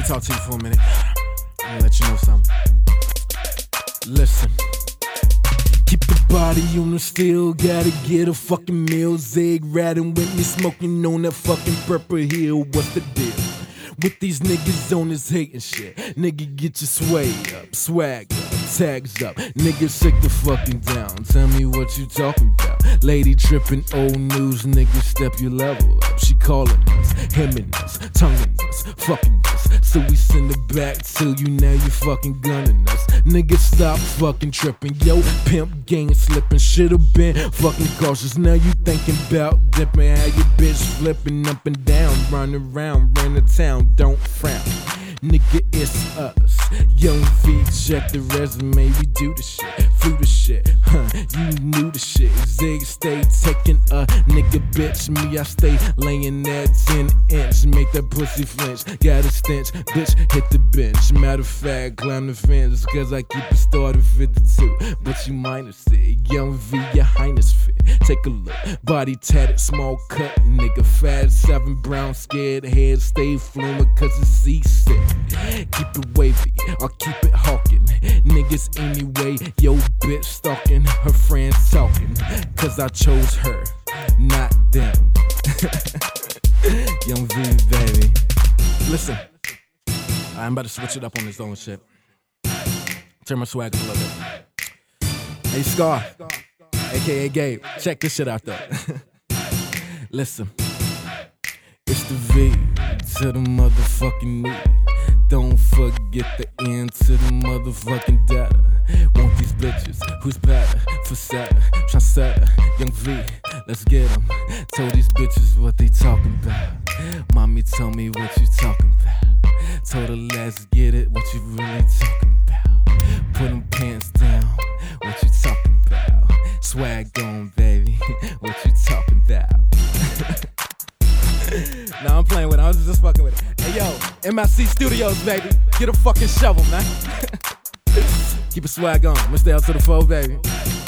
talk to you for a minute. I'm gonna let you know something. Listen. Keep the body on the still, gotta get a fucking meal. Zig riding with me, smoking on that fucking Purple Hill. What's the deal with these niggas on this hating shit? Nigga, get your sway up, swag up, tags up. Nigga, shake the fucking down. Tell me what you talking about. Lady tripping, old news. Nigga, step your level up. She calling us, hemming us, tonguing us, fucking us. So we send it back to you, now you fucking gunning us. Nigga, stop fucking tripping. Yo, pimp game slipping. Should've been fucking cautious. Now you thinking about dipping. How your bitch flipping up and down. Run around, run the town, don't frown. Nigga, it's us. Young V, check the resume. We do the shit, through the shit. You knew the shit. Zig stay taking a nigga bitch. Me, I stay laying that 10-inch. Make that pussy flinch. Got a stench, bitch, hit the bench. Matter of fact, climb the fence. Cause I keep it started 52. But you minus it. Young V, your highness fit. Take a look. Body tatted, small cut, nigga. Fat 7 brown, scared head. Stay fluent cause it's seasick. Keep it wavy, or keep it hawking. Niggas anyway, yo bitch stalking. Her friends talking, cause I chose her, not them. Young V, baby. Listen, I'm about to switch it up on this own shit. Turn my swag up a little bit. Hey Scar, aka Gabe, check this shit out though. Listen, it's the V to the motherfucking E. Don't forget the N to the motherfucking data. Want these bitches, who's better? For setter, trendsetter, Young V, let's get them. Told these bitches what they talking about. Mommy, tell me what you talking about. Told her let's get it, what you really talking about. Put them pants down, what you talking about. Swag on, baby, what you talking about. Nah, I'm playing with it. I was just fucking with it. Hey, yo, MIC Studios, baby. Get a fucking shovel, man. Keep a swag on. Mr. L to the 4, baby.